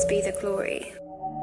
be the glory.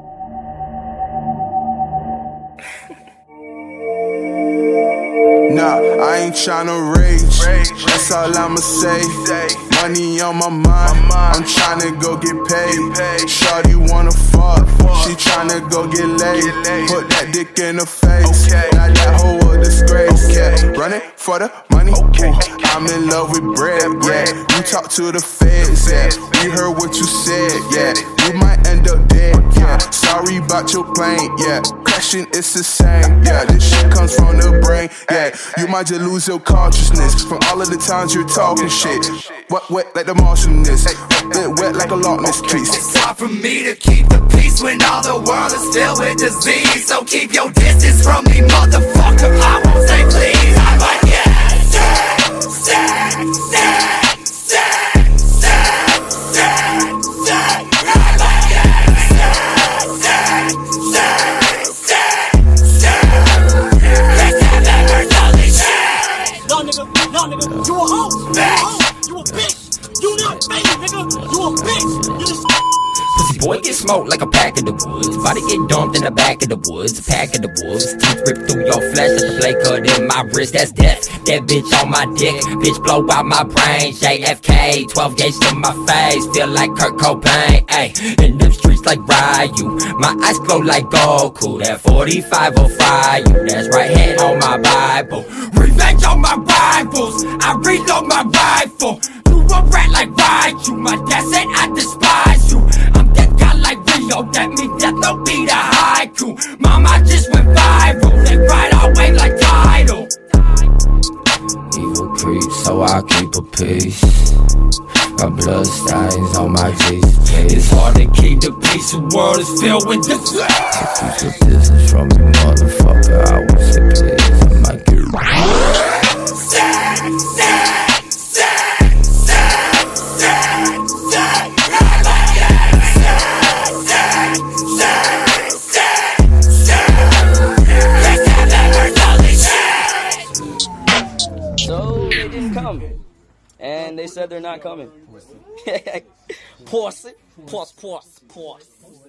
Nah, I ain't tryna rage, that's all I'ma say. Money on my mind, I'm tryna go get paid. Shawty wanna fuck, she tryna go get laid. Put that dick in her face, now that hoe a disgrace. Running for the money, I'm in love with bread, yeah. You talk to the feds, yeah. We heard what you said, yeah. You might end up dead, yeah. Sorry about your plane, yeah. Crashing, it's the same, yeah. This shit comes from the brain, yeah. You might just lose your consciousness from all of the times you're talking shit. Wet like the Martianness, wet like a Loch Ness piece. It's hard for me to keep the peace when all the world is filled with disease. So keep your distance from me, motherfucker. I won't say please. I'm like, yeah, sad, sad, sad, sad, sad, sad, sad. I'm like, yeah, sad, sad, sad, sad, sad. Let's have that earthly shit. No nigga, you a hoe. You a bitch. You not me, nigga. You a bitch. You just Pussy boy get smoked like a pack of the woods. Body get dumped in the back of the woods. A pack of the wolves. Teeth rip through your flesh. Let the blade cut in my wrist. That's death. That bitch on my dick. Bitch blow out my brain. JFK. 12 gauge to my face. Feel like Kurt Cobain. Ayy. In them streets like Ryu. My eyes glow like Goku. That 45 will fry you. That's right hand on my Bible. Revenge on my rivals. I reload my rifle. You a rat like Ryu. My dad said I despise you. I'm that guy like Rio. That means death no be the haiku. Mama just went viral. They ride our wave like Tidal. Evil creep, so I keep a peace. My blood stains on my Jesus. It's hard to keep the peace. The world is filled with disease. Keep your distance from me, motherfucker. I won't say please. I might get sad, sad, sad, sad, sad, sad. I'm like, yeah, sad, sad, sad, sad, sad. Let's have that earthly shit. So they didn't come. And they said they're not coming. Pause it. Pause.